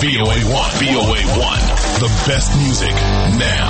VOA1. VOA1. The best music now.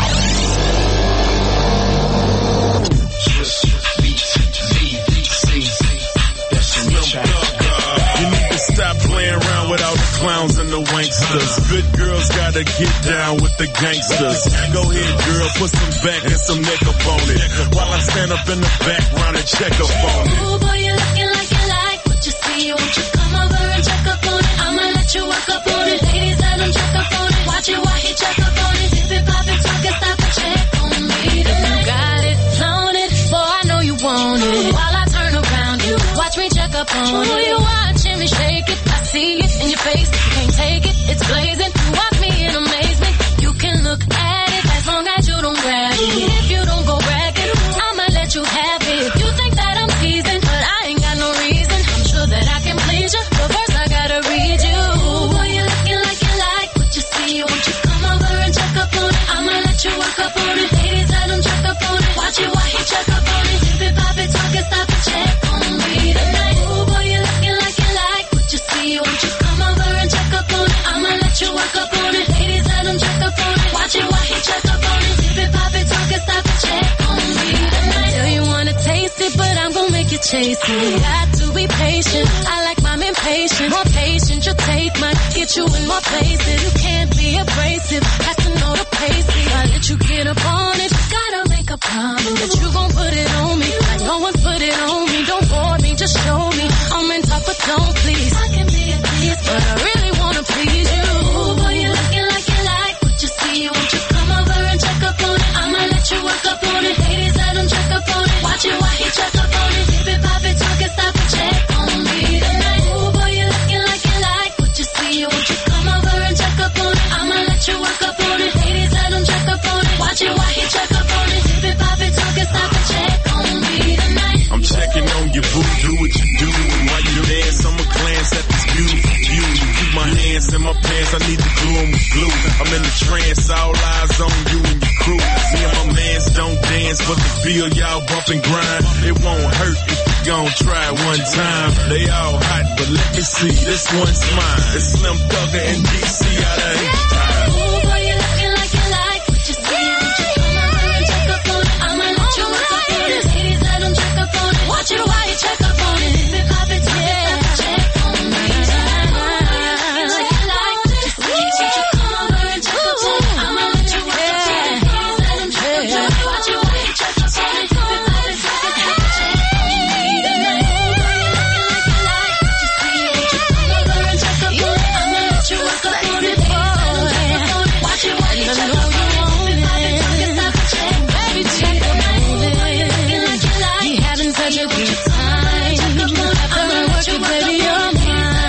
You need to stop playing around with all the clowns and the wanksters. Good girls gotta get down with the gangsters. Go ahead, girl, put some back and some neck up on it. While I stand up in the background and check up on it. Ooh, boy, you're looking like you like what you see. Won't you come over and check up on it? I'ma let you work up on it. Ladies, let them check up on it. Watch it while he check up on it. If it pop it, talk it, stop and check on me. If you got it, flaunt it, boy, I know you want it. While I turn around, you watch me check up on it. You watching me shake it, I see it in your face. You can't take it, it's blazing. You watch me in amazement. You can look at it as long as you don't grab it. If you don't go bragging, I'ma let you have it. You think that I'm teasing, but I ain't got no reason. I'm sure that I can please you, but first I gotta read you. Ooh, boy, you're looking like you like what you see. Won't you come over and check up on it? I'ma let you work up on it. Ladies, let them check up on it. Watch it while he check up on it. If it pop it, talk it, stop and check on me tonight. Ooh, boy, you're looking like you like what you see. Won't you come over and check up on it? I'ma let you work up on it. Ladies, let them check up on it. Watch it while he check up on it. If it pop it, talk it, stop and check on me tonight. Tell you wanna taste it, but I'm gonna make you chase it. Got to be patient. I like mine impatient. More patient, you'll take mine. Get you in more places. You can't be abrasive. Has to know the pace. I let you get up on it. Gotta make a promise that you gon' put it on me. Like no one put it on me. Don't bore me, just show me. I'm in talk, but don't please. I can be a tease, but I really wanna please you. Ooh, boy, you're looking like you like what you see. Won't you come over and check up on it? I'ma let you work up on it. Ladies, let them check up on it. Watch it while he check up on it. If it pop it, talk it, stop and check on me tonight. Ooh, boy, you're looking like you like what you see. Won't you come over and check up on it? I'ma let you work up on it. Ladies, let them check up on it. Watch it while he check up on it. If it pop it, talk it, stop and check on me tonight. I'm checking on you, boo. Do what you do. And while you dance, I'ma glance at this beautiful view. Keep my hands in my pants. I need to glue 'em with glue. I'm in the trance. All eyes on you and your crew. Me and my mans don't dance, but the feel y'all bump and grind. It won't hurt if you gon' try it one time. They all hot, but let me see. This one's mine. It's Slim Thugger and DC out of here. Ooh, boy, you're looking like you like what you see. Won't you come over and check up on it? I'ma let you work up on it. Ladies, let them check up on it. Watch it while you check up on it. If it pop it, talk it, stop and check on me tonight. Ooh, boy, you're looking like you like what you see. Won't you come over and check up on it? I'ma let you work up on it. Ladies, let them check up on it. Watch it while you check up on it. If it pop it, talk it, stop and check on me tonight. Ooh, boy, you're looking like you like what you see. Won't you come over and check up on it? I'ma let you work up on it. Ladies, let them check up on it. Watch it while you check up on it. If it pop it, talk it, stop and check on me tonight. Ooh, boy, you're looking like you like. You having such a good time. I'ma let you work up on it.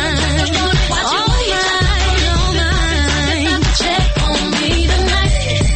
Watch it while you check up on it. If it pop it, talk it, stop and check on me tonight.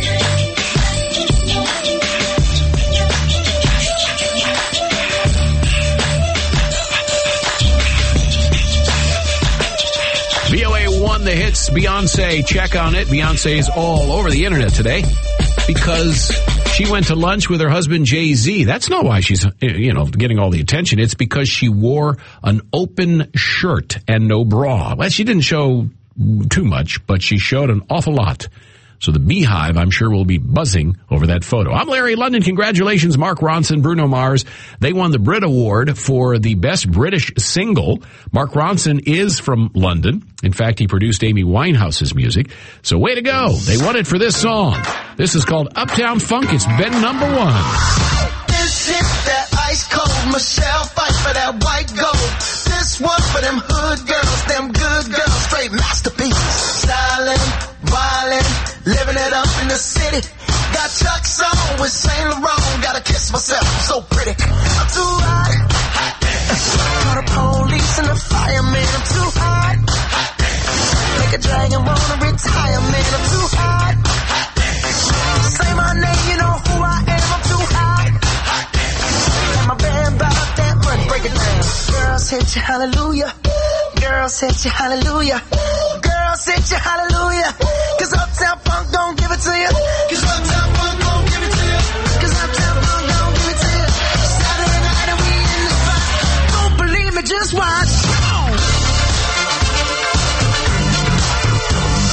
VOA1, the hits, Beyonce, check on it. Beyonce's all over the internet today because she went to lunch with her husband, Jay-Z. That's not why she's, getting all the attention. It's because she wore an open shirt and no bra. Well, she didn't show too much, but she showed an awful lot. So the Beehive, I'm sure, will be buzzing over that photo. I'm Larry London. Congratulations, Mark Ronson, Bruno Mars. They won the Brit Award for the Best British Single. Mark Ronson is from London. In fact, he produced Amy Winehouse's music. So way to go. They won it for this song. This is called Uptown Funk. It's been #1. This is that ice cold Michelle fight for that white gold. This one for them hood girls, them good girls, straight masterpieces. Stylin', wildin', living it up in the city. Got Chuck's on with Saint Laurent. Gotta kiss myself, I'm so pretty. I'm too hot. Call the police and the fireman. I'm too hot. Make a dragon wanna retire, man. I'm too hot. Say my name, you know who I am. I'm too hot. And my band bought that money. Break it down. Girls hit you, hallelujah. Girls hit you, hallelujah. Girls hit you, hallelujah. Cause Uptown Funk don't give it to you. Cause Uptown Funk don't give it to you. Cause Uptown Funk don't give it to you. Saturday night and we in the spot. Don't believe me, just watch.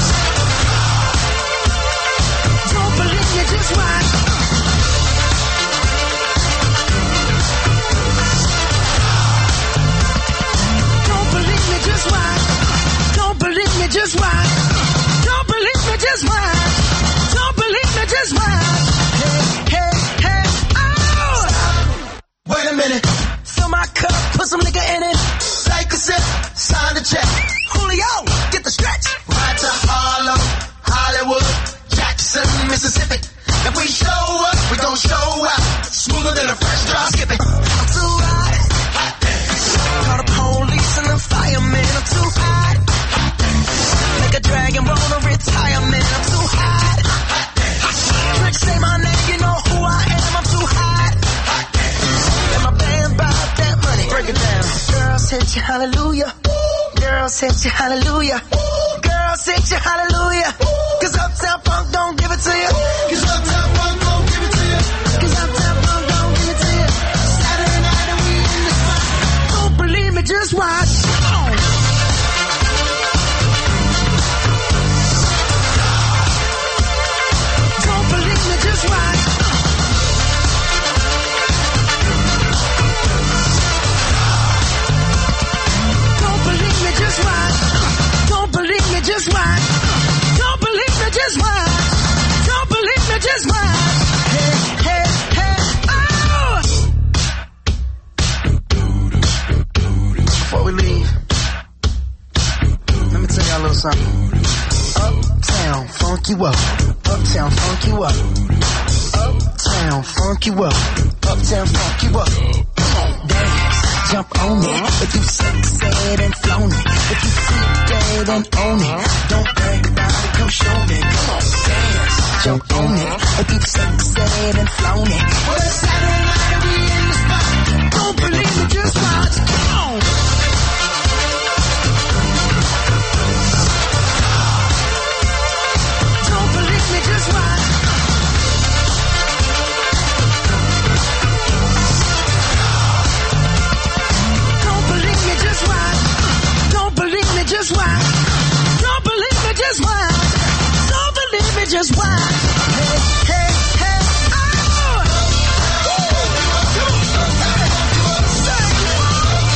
Girls hit you, hallelujah. Girls hit you, hallelujah. Cause Uptown Funk don't give it to you. Cause Uptown Funk don't give it to you. Cause Uptown Funk don't give it to you. Saturday night and we in the spot. Don't believe me, just watch. Come on. Don't believe me, just watch. Don't believe me, just watch. Don't believe me, just watch. Don't believe me, just watch. Don't believe me, just watch. Hey, hey, hey, oh! Before we leave, let me tell y'all a little something. Uptown, funk you up. Uptown, funk you up. Uptown, funk you up. Uptown, funk you up. Come on, dance, jump on it. If you succeed and flown it, if you see dead and own it, don't brag about it, come show me. Come on, dance, jump on it. If you succeed and flown it, well, it's Saturday night and we in the spot. Don't believe me, just watch. Come on. Don't believe me, just watch. Don't believe me, just watch. Don't believe me, just watch. Don't believe me, just watch. Don't believe me, just watch. Hey, hey, hey, oh! Woo! Come on. Hey.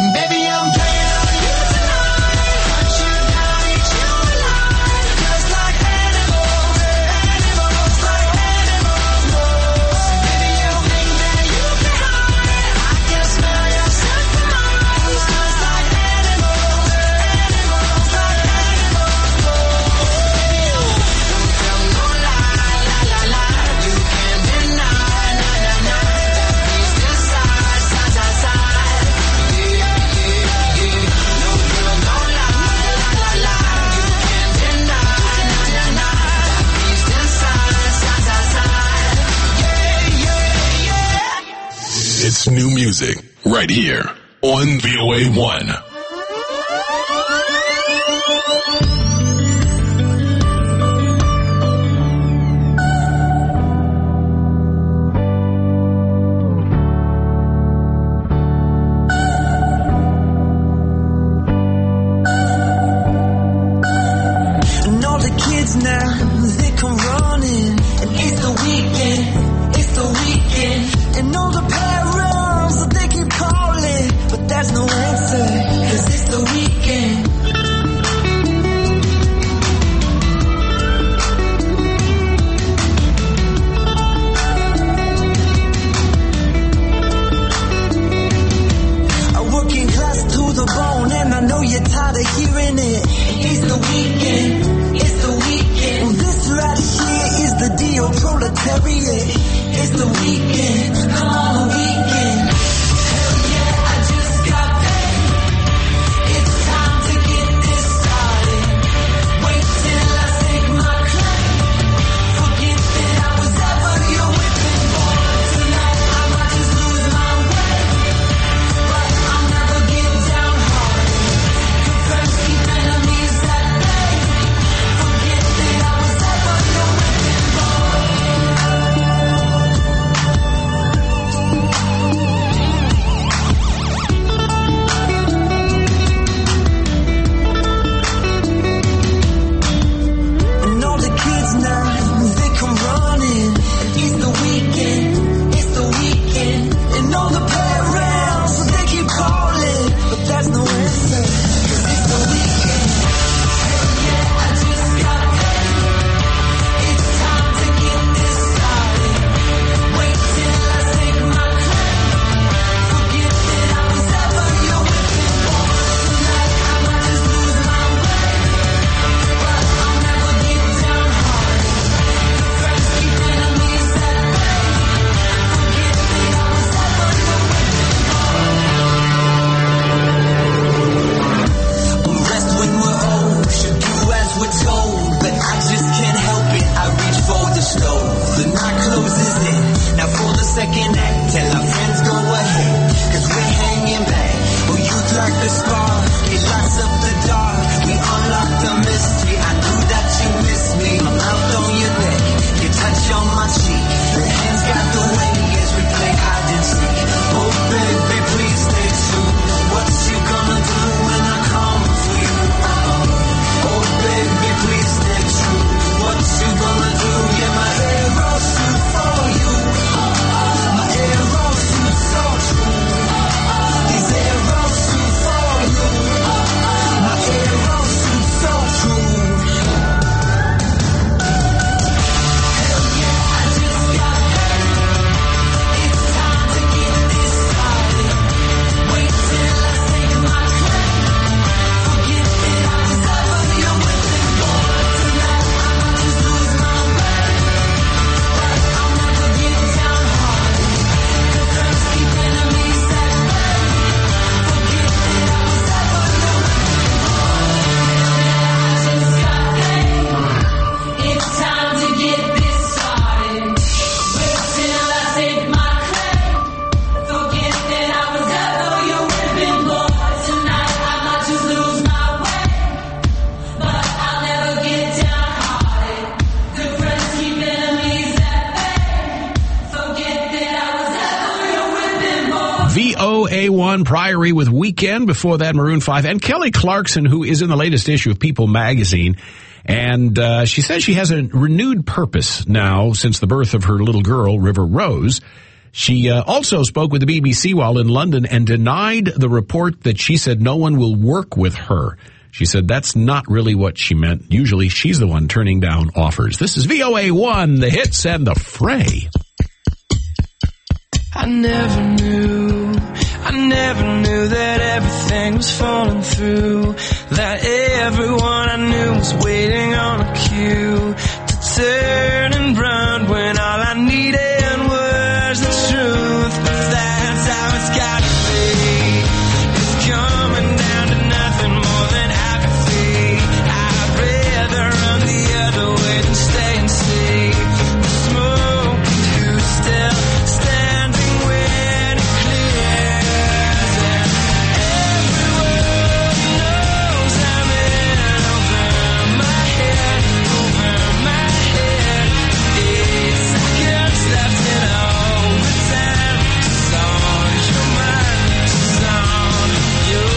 Baby, I'm playing on you tonight. Hunt you down, eat you alive. Just like animals, animals, like animals. Baby, you think that you can hide? I can smell your scent from miles. Just like animals, animals, like animals. Baby, you don't tell no lie, la la la. You can't deny, na na na. That piece inside, side side side. Yeah, yeah, yeah. No girl, no lie, la la la. You can't deny, na na na. That piece inside, side side side. Yeah, yeah, yeah. It's new music right here on VOA1. And all the kids now, they come running. And it's the weekend, it's the weekend. And all the parents, they keep calling. But there's no answer, 'cause it's the weekend. I'm working class to the bone, and I know you're tired of hearing it. It's the weekend, it's the weekend. Well, this right here is the deal, proletariat. It's the weekend, come on, the weekend. Hell yeah, I just got paid. It's time to get this started. Wait till I stake my claim. Forget that I was ever your whipping boy. Tonight I might just lose my way. But I'll never get downhearted. Good friends keep enemies at bay. Forget that I was ever your whipping boy. And all the kids now, they come running. And it's the weekend, it's the weekend. And all the parents, they keep calling. But there's no answer, 'cause it's the weekend. Hell yeah, I just got paid. It's time to get this started. Wait till I stake my claim. Forget that I was ever your whipping boy. Tonight I might just lose my way. But I'll never get downhearted. Good friends keep enemies at bay. Forget that I was ever your whipping boy. Rest when we're old, should do as we're told. But I just can't help it, I reach for the stove. The night closes in, now for the second act. Tell our friends go ahead, 'cause we're hanging back. Oh, you'd like the spark, it lights up the dark. We unlock the mystery, I knew that you missed me. My mouth on your neck, your touch on my cheek. Your hands got the way as we play hide and seek. Oh baby, please stay true. What you gonna do when I come for you? Oh baby, please stay true. What you gonna do? Yeah, my arrow shoot for you. My arrow shoot so true. These arrows shoot for you. My arrow shoot so true. Hell yeah, I just got paid. It's time to get this started. Wait till I stake my claim. Forget that I was ever your whipping boy. Tonight I might just lose my way. But I'll never get downhearted. Good friends keep enemies at bay. Forget that I was ever your whipping boy. I just got paid. It's time to get this started. Wait till I stake my claim. Forget that I was ever your whipping boy. Tonight I might just lose my way. But I'll never get downhearted. Good friends keep enemies at bay. Forget that I was ever your whipping boy. VOA1 Priory with Weekend. Before that, Maroon 5 and Kelly Clarkson, who is in the latest issue of People magazine. And she says she has a renewed purpose now since the birth of her little girl, River Rose. She also spoke with the BBC while in London and denied the report that she said no one will work with her. She said that's not really what she meant. Usually she's the one turning down offers. This is VOA1, the hits and the fray. I never knew that everything was falling through, that everyone I knew was waiting on a cue to turn and run when all I needed was the truth. But that's how it's gotta be. It's coming down to nothing more than apathy. I'd rather run the other way than stay and see the smoke and who's still standing when it clears. And everyone knows I'm in over my head, over my head. 8 seconds left in overtime. She's on your mind, she's on your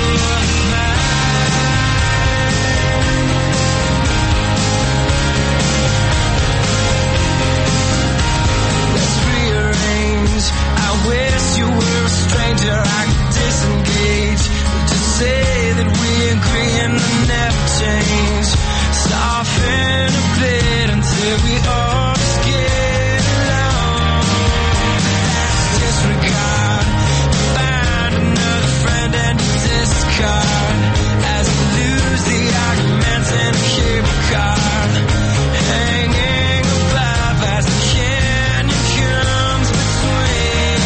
mind. Let's rearrange. I wish you were a stranger I could disengage. Just say that we agree and never change. Soften a bit until we all just get along. Disregard, find another friend and discard. As we lose the arguments in a cable car, hanging above as the canyon comes between.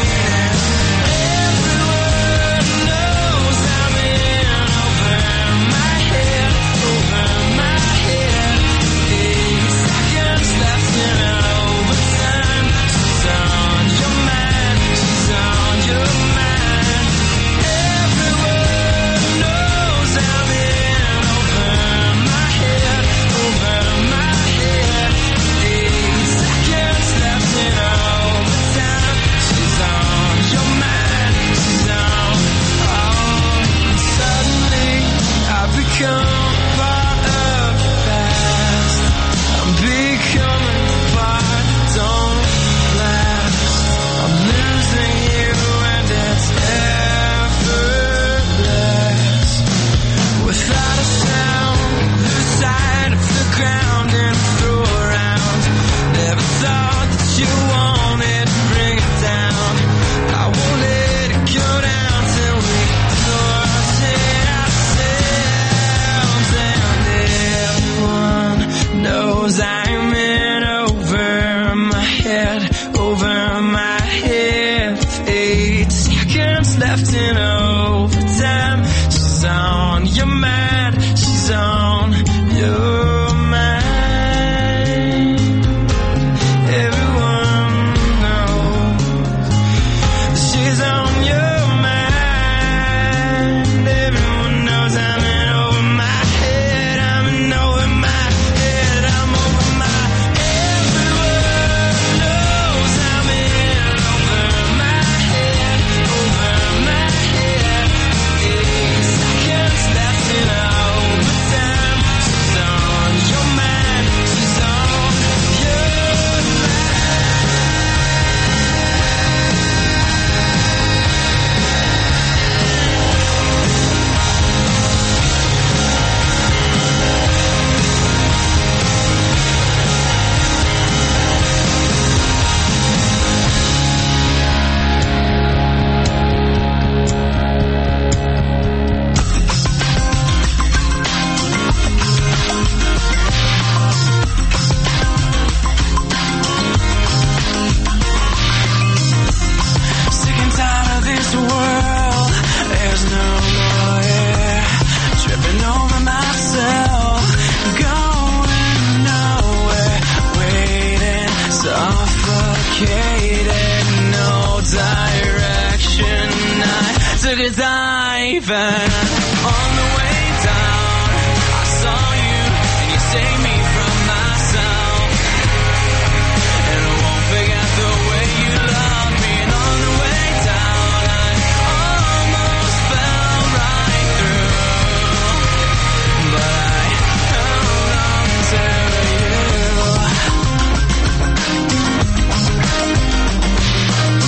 Everyone knows I'm in over my head, over my head. 8 seconds left in overtime. She's on your mind, she's on your mind. Everyone knows I'm in over my head, over my head. 8 seconds left in overtime. She's on your mind, she's on. Suddenly I've become part of the past. I'm becoming the part that don't last. I'm losing you and it's effortless. Without a sound, lose sight of the ground and throw around. Never thought that you wanted to bring it down. I won't let it go down till we sort it ourselves. And everyone knows I'm in over my head, over my head. 8 seconds left in overtime. She's on your mind, she's on your mind. Everyone knows she's on your mind. Everyone knows I'm in over my head, I'm in over my head, I'm over my. Everyone knows I'm in over my head, over my head. 8 seconds left in overtime. She's on your mind, she's on your sick and tired of this world. There's no more air. Tripping over myself, going nowhere. Waiting, suffocated, no direction. I took a dive and on the way down, I saw you and you saved me from myself. And I won't forget the way you loved me. And on the way down, I almost fell right through. But I held on to you.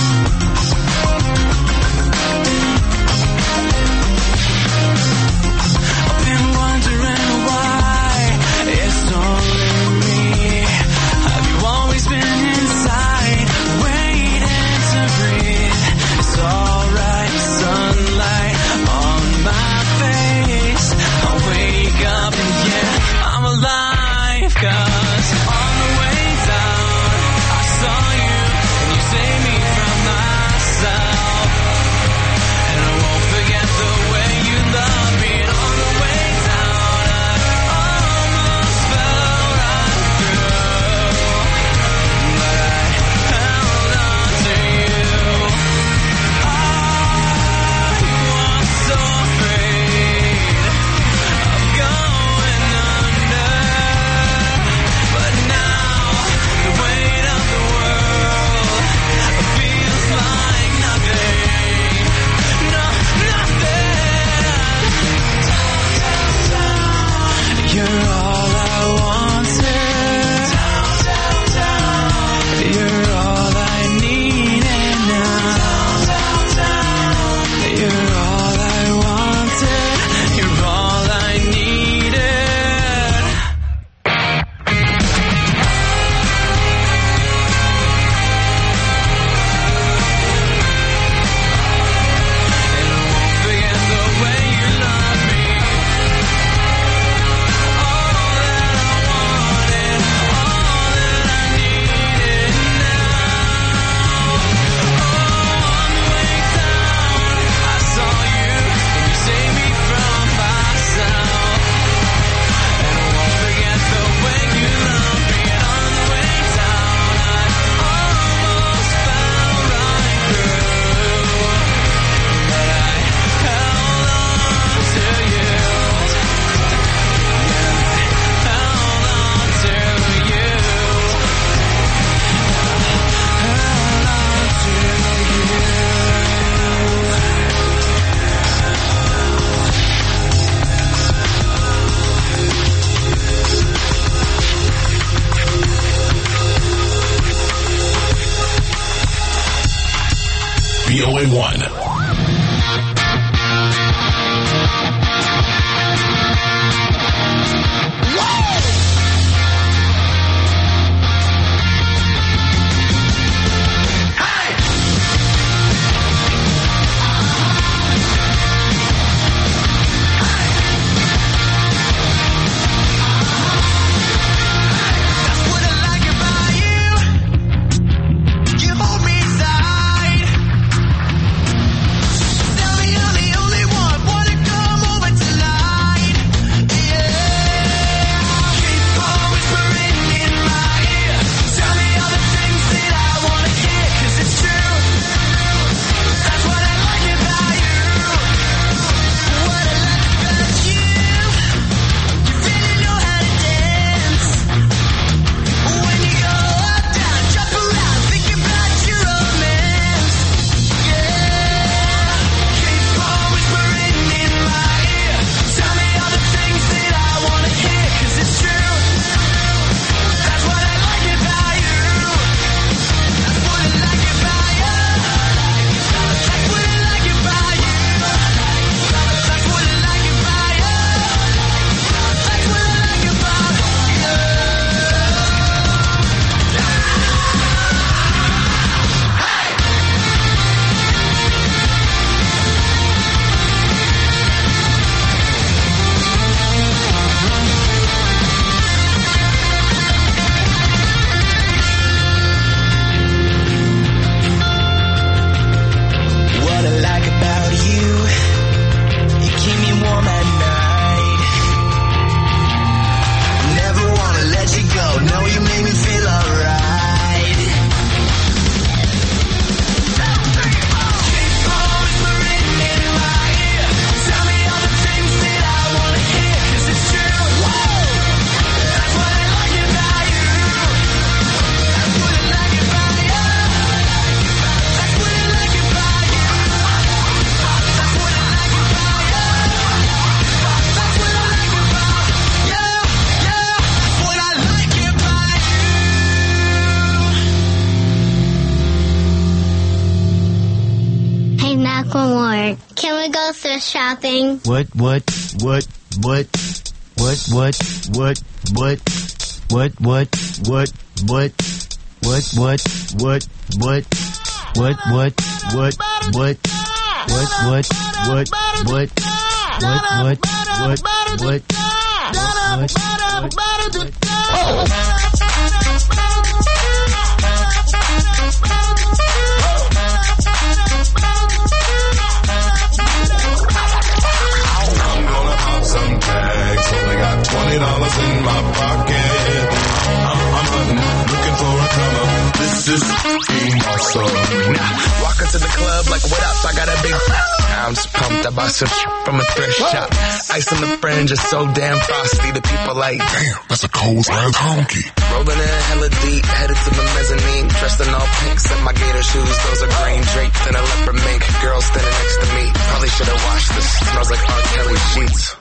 thrift shopping. What? Some tags, only got $20 in my pocket. I'm hunting, looking for a come up. This is being awesome. Walk into the club like, what up? I got a big I'm just pumped. I bought some from a thrift shop. Ice on the fringe is so damn frosty. The people like, damn, that's a cold ass honky. Rolling in hella deep, headed to the mezzanine. Dressed in all pinks and my gator shoes. Those are green draped in a leopard mink. Girl standing next to me. Probably should have washed this. Smells like R. Kelly sheets.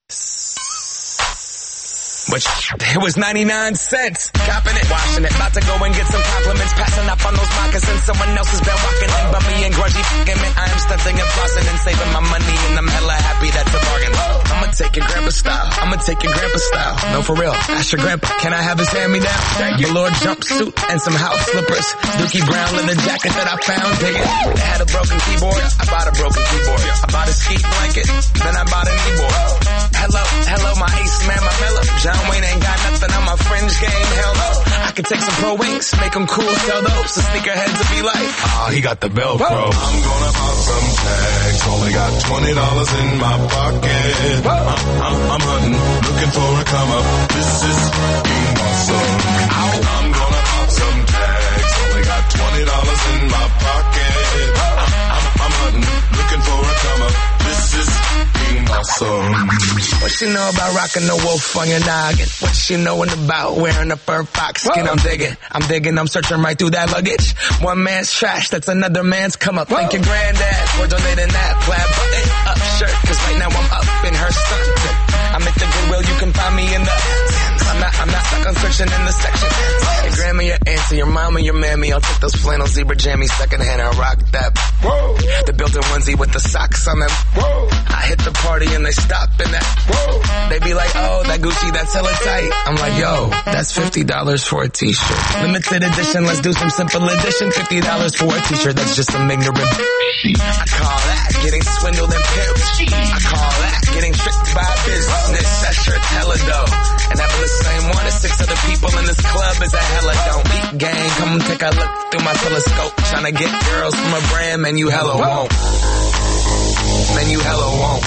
Which, it was 99 cents. Copping it, washing it. About to go and get some compliments. Passing up on those moccasins. Someone else has been walking in. Bummy and grungy fucking me. I am stunting and flossing and saving my money. And I'm hella happy that's a bargain. I'ma take your grandpa style. I'ma take your grandpa style. No, for real. Ask your grandpa. Can I have his hand-me-down? Velour jumpsuit and some house slippers. Dookie brown leather jacket that I found. Dig it. It had a broken keyboard. I bought a broken keyboard. I bought a ski blanket. Then I bought a kneeboard. Hello, my ace man, my mellow. John Wayne ain't got nothing on my fringe game, hell no. I could take some pro wings, make them cool, sell those. The sneakerheads will be like, he got the Velcro. I'm gonna pop some tags, only got $20 in my pocket. I'm hunting, looking for a come up. This is being awesome. I'm gonna pop some tags, only got $20 in my pocket. I'm hunting, looking for a come up. This is being awesome. What she know about rocking the wolf on your noggin? What she knowin' about wearing a fur fox skin? I'm digging, I'm searching right through that luggage. One man's trash, that's another man's come up. Thank your granddad for donating that plaid button up shirt. Cause right now I'm up in her skirt. I'm at the Goodwill, you can find me in the I'm not stuck on searching in the section. Your grandma, your auntie, your mama, your mammy. I'll take those flannel zebra jammies secondhand and rock that. Whoa. The built-in onesie with the socks on them. Whoa. I hit the party and they stop in that. Whoa. They be like, oh, that Gucci, that's hella tight. I'm like, yo, that's $50 for a t-shirt. Limited edition, let's do some simple edition. $50 for a t-shirt, that's just some ignorant. I call that getting swindled and pimped. I call that getting tricked by business. That shirt's hella dope. And having the same one as 6 other people in this club is a hella don't eat gang. Come take a look through my telescope. Tryna get girls from a brand, man, you hella won't. Man, you hella won't.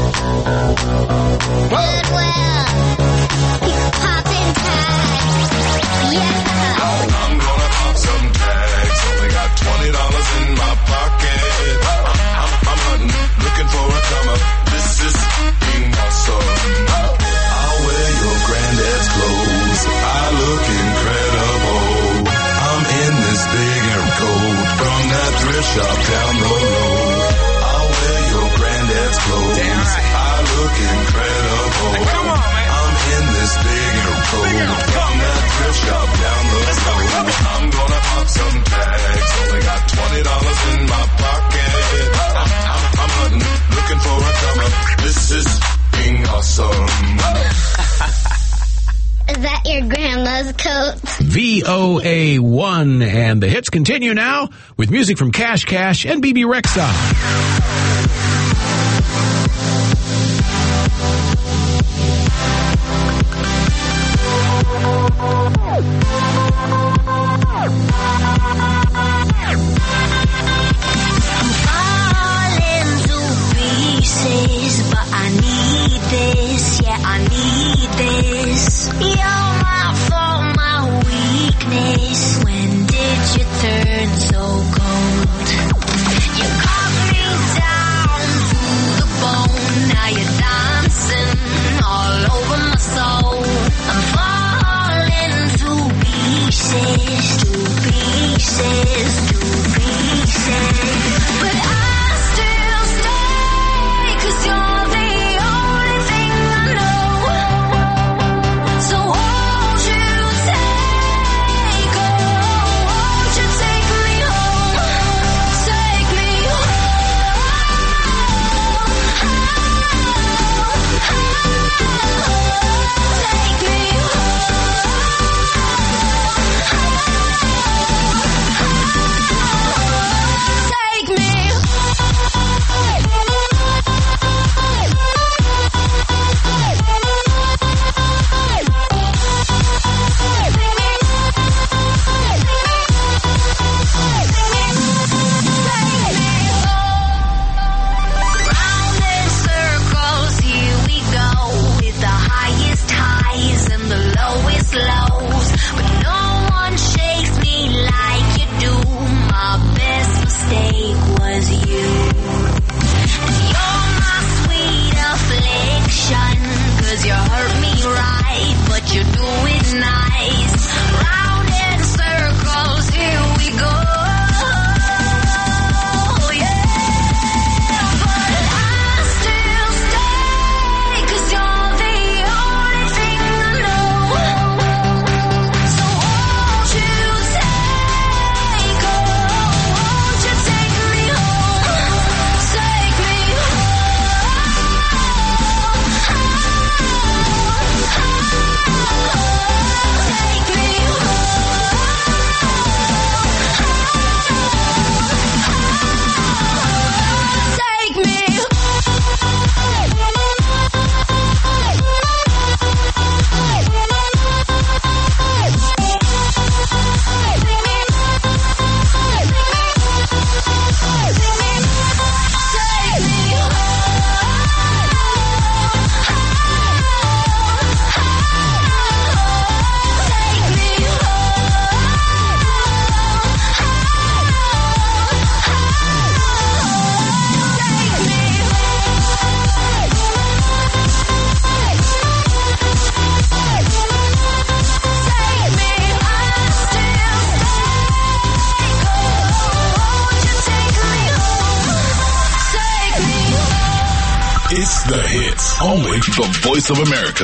Goodwill. Poppin' tags. Yeah. I'm gonna pop some tags. Only got $20 in my pocket. I'm hunting, looking for a come up. This is being awesome. I'll wear your granddad's clothes. I look incredible. I'm in this big air coat from that thrift shop down the road. I'll wear your granddad's clothes. Damn right. I look incredible. Hey, come on, man. I'm in this big air coat from that thrift shop down the road. I'm gonna pop some tags. Only got $20 in my pocket. I'm hunting, looking for a come up. This is being awesome. Is that your grandma's coat? VOA1, and the hits continue now with music from Cash Cash and BB Rexha. But I need this, yeah, I need this. You're my fault, my weakness. When did you turn so cold? You cut me down to the bone. Now you're dancing all over my soul. I'm falling to pieces, to pieces, to pieces. But I still stay, 'cause you're the only thing I know. So won't you take me home? Take me home. The hits. Only the Voice of America.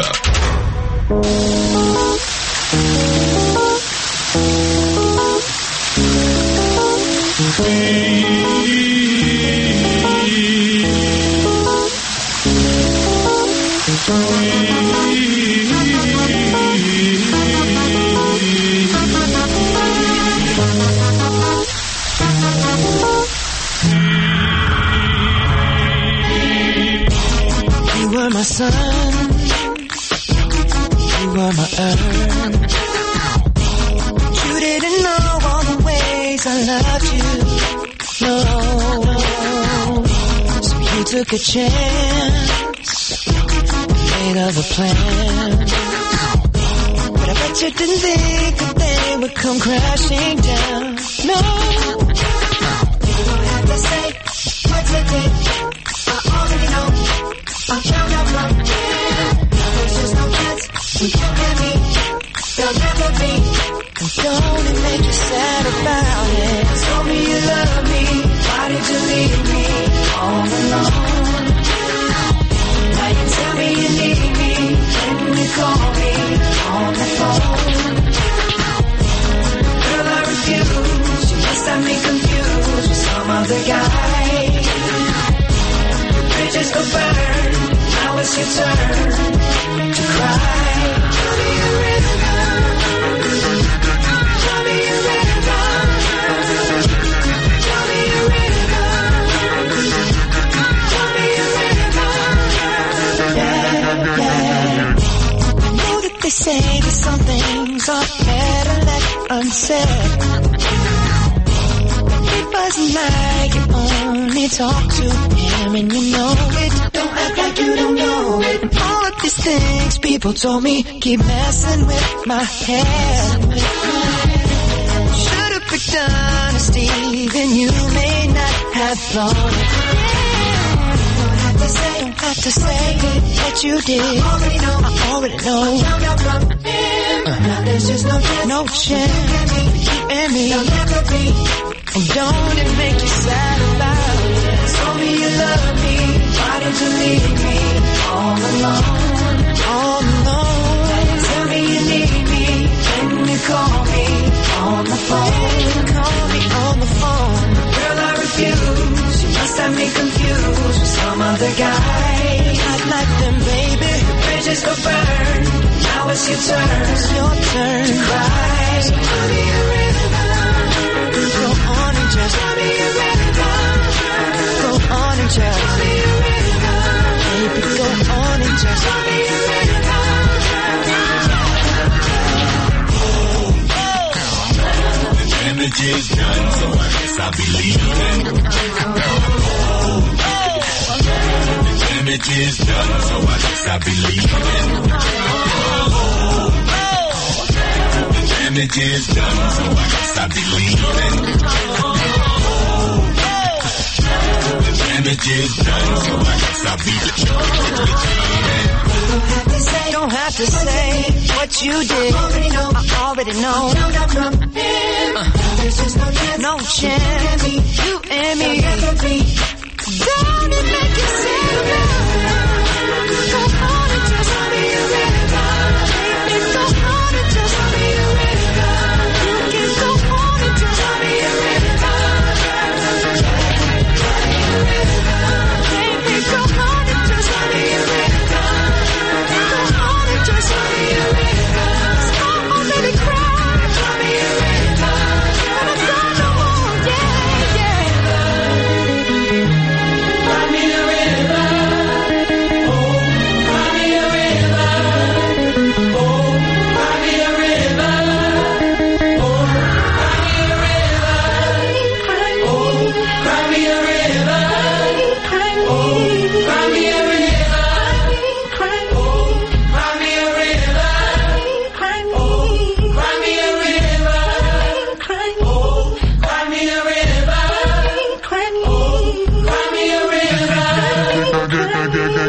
You were my sun, you were my earth. You didn't know all the ways I loved you, no. So you took a chance, made of a plan. But I bet you didn't think that they would come crashing down, no. You don't have to say what you did, I already know. I'm found out from here. There's just no chance when you and me, there'll never be. And don't it make you sad about it? Told me you love me, why did you leave me all alone? Now you tell me you need me, when you call me on the phone. Girl, I refuse, you must have me confused with some other guy. Bridges go burn, now it's your turn to cry. Tell me a rhythm, tell me a rhythm, tell me a rhythm, tell me a rhythm. Yeah, yeah. I know that they say that some things are better left unsaid. It wasn't like you only talk to him and you know it. Don't act like you don't know it. All of these things people told me keep messing with my head. Should've picked honesty, then you may not have thought it. Don't have to say what you did. I already know. Now there's just no chance for you and me. There'll never be. And don't it make you sad about it? Told me you love me, why did you leave me all alone? All alone. Tell me you need me, when you call me on the phone. Call me on the phone. Girl, I refuse, you must have me confused with some other guy. Not like them, baby. The bridges go burn, now it's your turn. It's your turn to cry. So tell me a rhythm. Go on and just tell me a rhythm. Go on and just tell me a rhythm. Baby, go on and just tell me a rhythm. The damage is done, so I guess I'll be leaving. The damage is done, so I guess I'll be leaving. The damage is done, so I guess I'll be leaving. The damage is done, so I guess I'll be leaving. Don't have to say what you did. I already know. No chance, you and me. Don't it make you sad about it? Go on and just tell me a rhythm. Go on and just tell me a rhythm. You can go on and just tell me a rhythm. Baby, go on and just tell me a rhythm. Go on and just tell me a rhythm. Stop already crying. Tell me a rhythm. But I don't know, yeah, yeah. Find me a rhythm.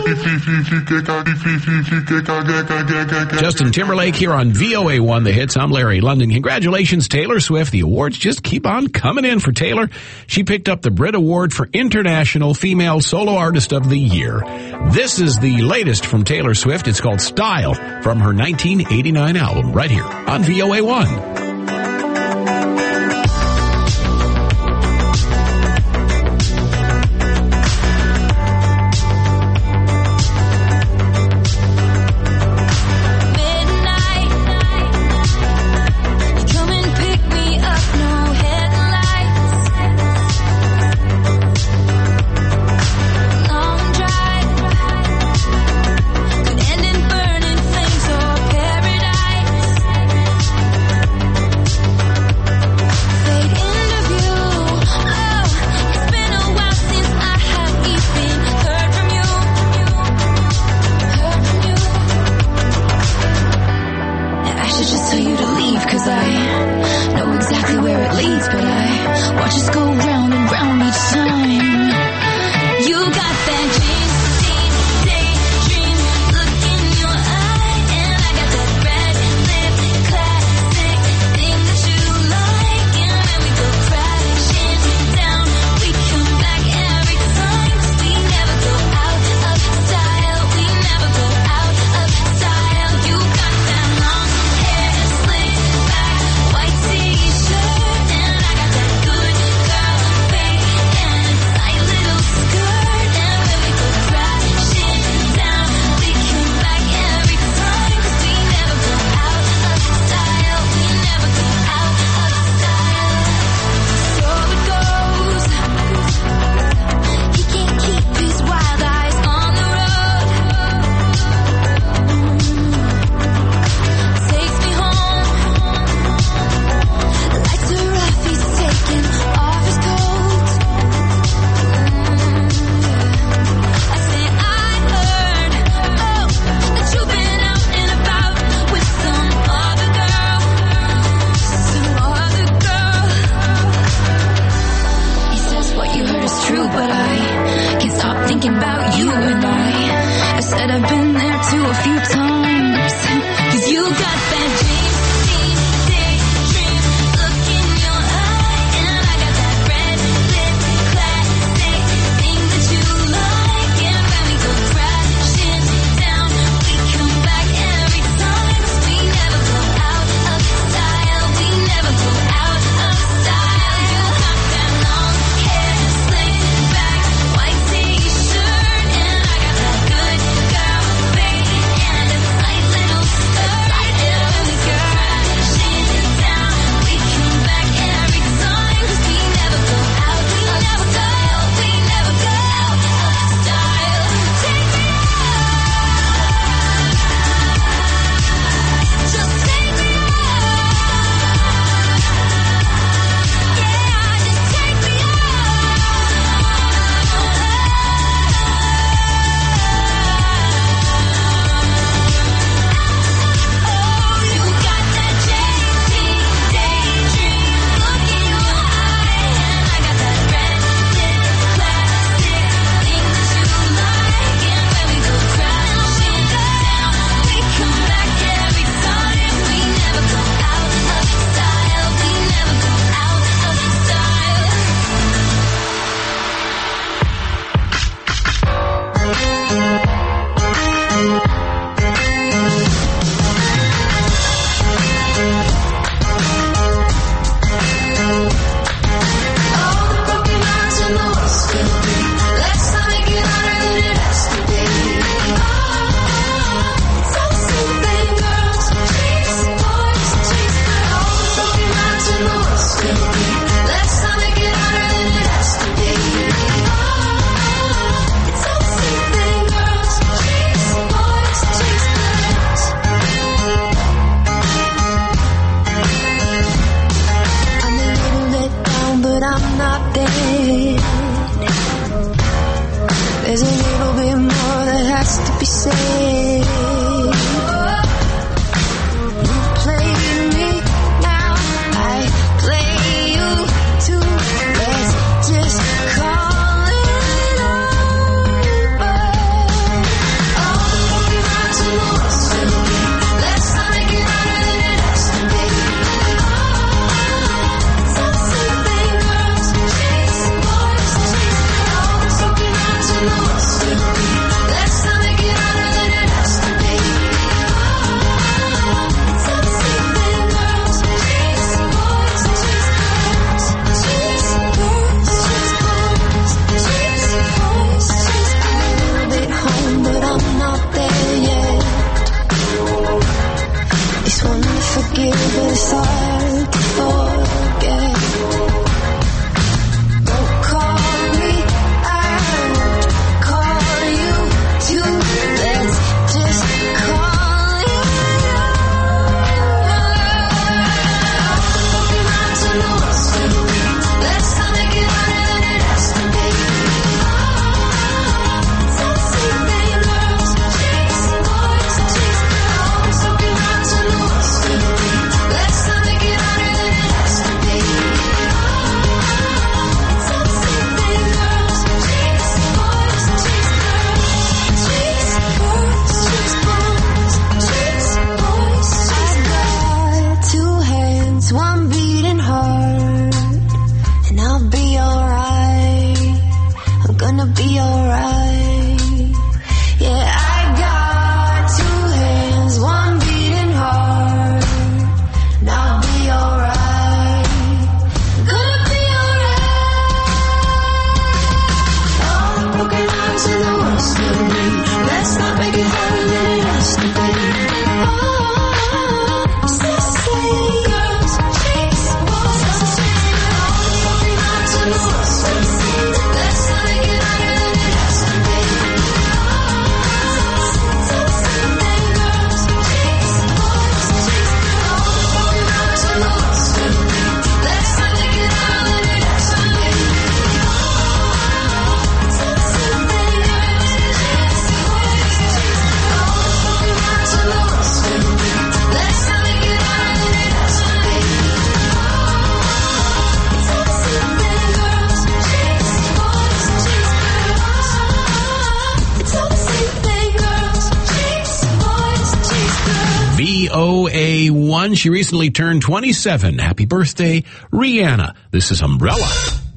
Justin Timberlake here on VOA1 The Hits. I'm Larry London. Congratulations, Taylor Swift. The awards just keep on coming in for Taylor. She picked up the Brit Award for International Female Solo Artist of the Year. This is the latest from Taylor Swift. It's called Style from her 1989 album right here on VOA1. VOA1. She recently turned 27. Happy birthday, Rihanna. This is Umbrella.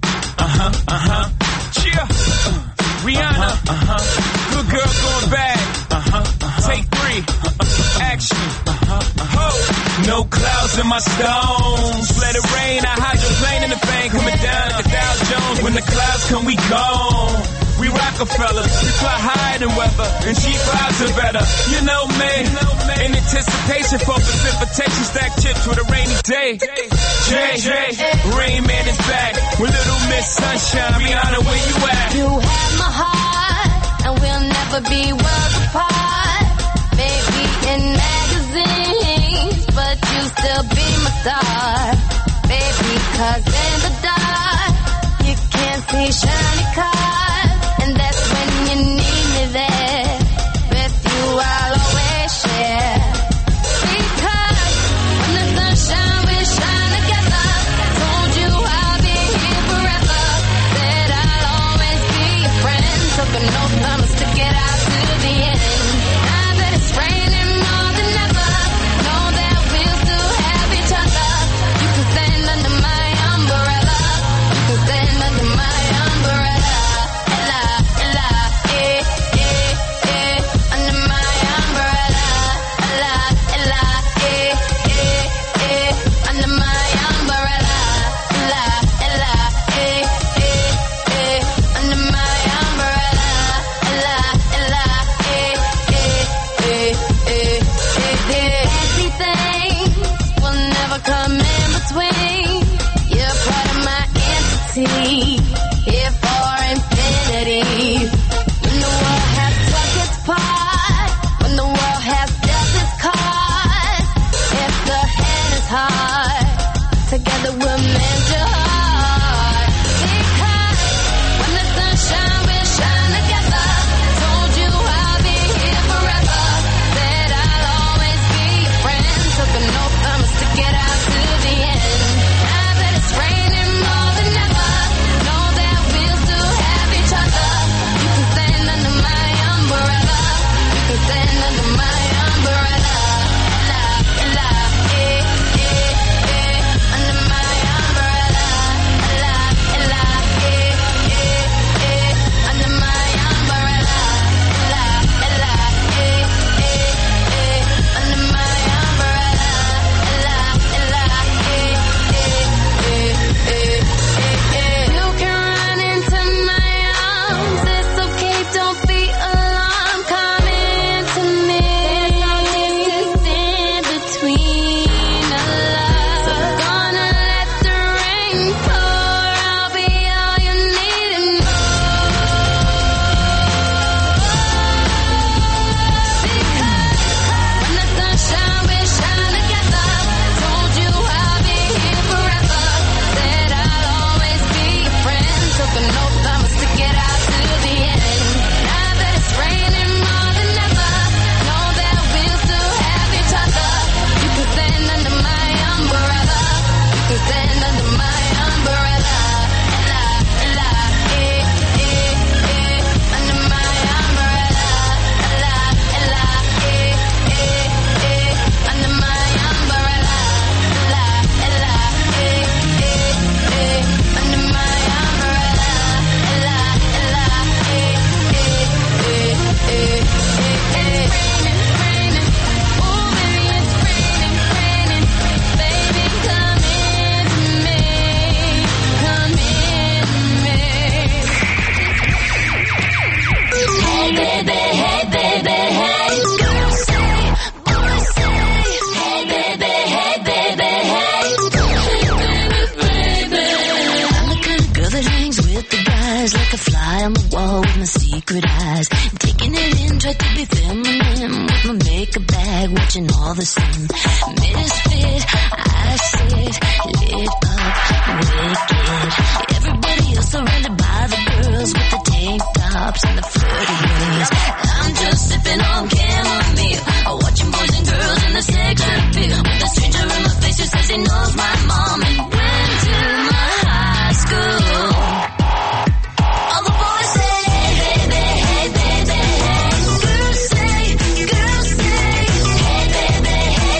Cheer. Rihanna. Good girl going bad. Take 3. Action. No clouds in my stones. Let it rain. I hydroplane in the bank. Coming down like a Dow Jones. When the clouds come, we gone. We Rockefellers, we fly higher than weather, and cheap rides are better. You know me, in anticipation for precipitation, stack chips with a rainy day. Jay, Rain Man is back with Little Miss Sunshine. Rihanna, where you at? You have my heart, and we'll never be worlds apart. Maybe in magazines, but you still be my star. Baby, 'cause in the dark, you can't see shiny cars. And that's when you need me there. With you I'll always share. Because when the sunshine will shine together. Told you I'll be here forever. Said I'll always be your friend. Took an oath, promise to get out to the end. Now that it's raining more than ever, know that we'll still have each other. You can stand under my umbrella. You can stand under my umbrella. Here for infinity. When the world has struck its part, when the world has dealt its cards, if the hand is hard, together we'll mend your heart. Because when the sunshine will shine together, told you I'll be here forever. Said I'll always be your friend. Took an oath, promise to get out to the end. Now that it's raining more than ever, like a fly on the wall with my secret eyes. Taking it in, tried to be feminine with my makeup bag, watching all the sin. Misfit, I sit, lit up, wicked. Everybody else surrounded by the girls with the tank tops and the flirty ways. I'm just sipping on chamomile, watching boys and girls in the sex appeal. With a stranger in my face who says he knows my mom and went to my high school. Hey,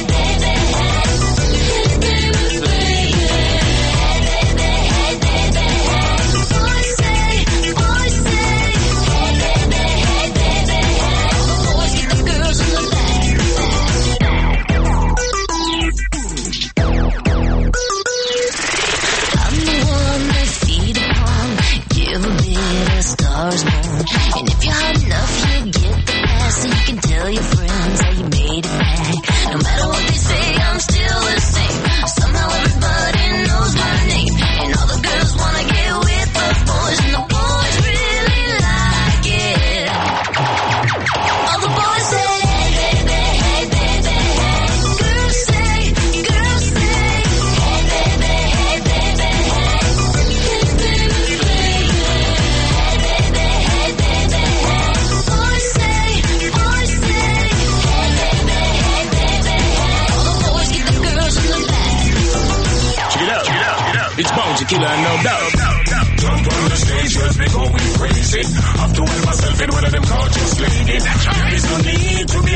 Tell your friends how you made it back. No matter what they say, I'm still the same. Somehow everybody knows my name. And all the girls wanna get with the boys. And the boys really like it. All the boys say, hey baby, hey baby, hey. Girls say, hey baby, hey baby, hey. Hey baby, baby. Hey baby, hey baby, hey. Boys say, hey baby, hey baby, hey. All the boys get the girls in the back. Check it out. It's Bone Tequila and No Doubt. Jump on the stage, just be going crazy. I'm doing myself in one of them gorgeous ladies. There is no need to be